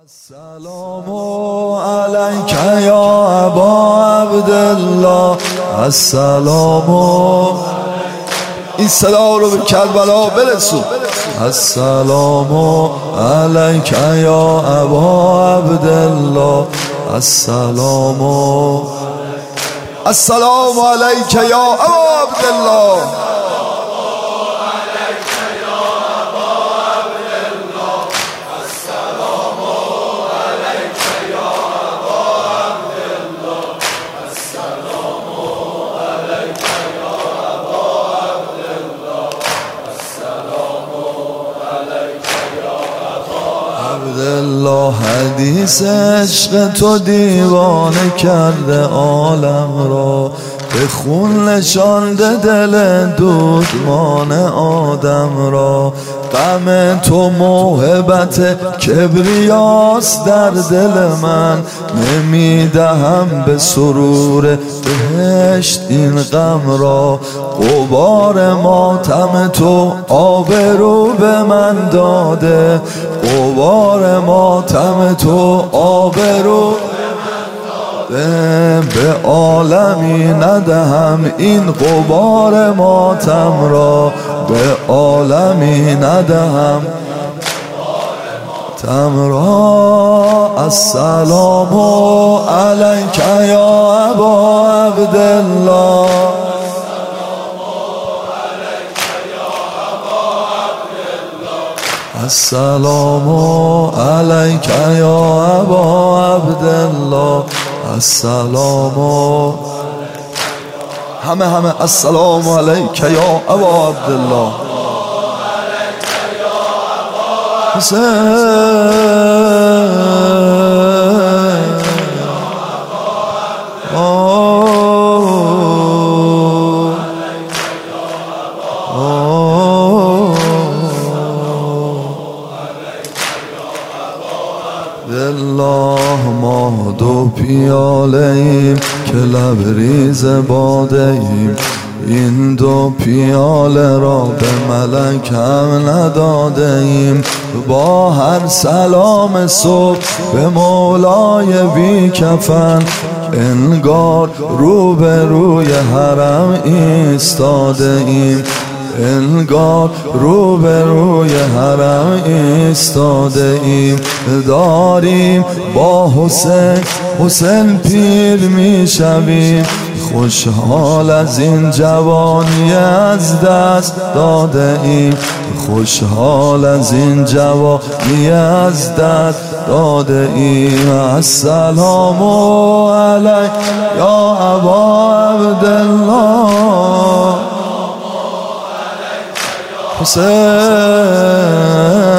السلام علیک یا ابا عبدالله. السلام این صدا رو به کربلا برسون. السلام علیک یا ابا عبدالله. السلام علیک یا ابا عبدالله. عبدالله حدیث عشق تو دیوانه کرده عالم را، به خون نشانده دل دودمان آدم را. غم تو موهبت کبریاست در دل من، نمیدهم به سرور بهشت این غم را. غبار ماتم تو آبرو به من داده، غبار ماتم تو آبرو به عالمی ندهم این غبار ماتم را، به عالمی ندهم ماتم را. السلام علیک یا ابا عبدالله. السلام علیک یا ابا عبدالله. السلام همه السلام علیک یا ابا عبدالله. الله ما دو پیاله ایم که لبریز باده ایم، این دو پیاله را به ملک هم نداده ایم. با هر سلام صبح به مولای بی کفن، انگار رو به روی حرم ایستاده ایم، انگار رو به روی حرم ایستاده ایم. داریم با حسین پیر می شویم، خوشحال از این جوانی از دست داده ایم، خوشحال از این جوانی از دست داده ایم. السلام علیک یا ابا عبدالله. حسین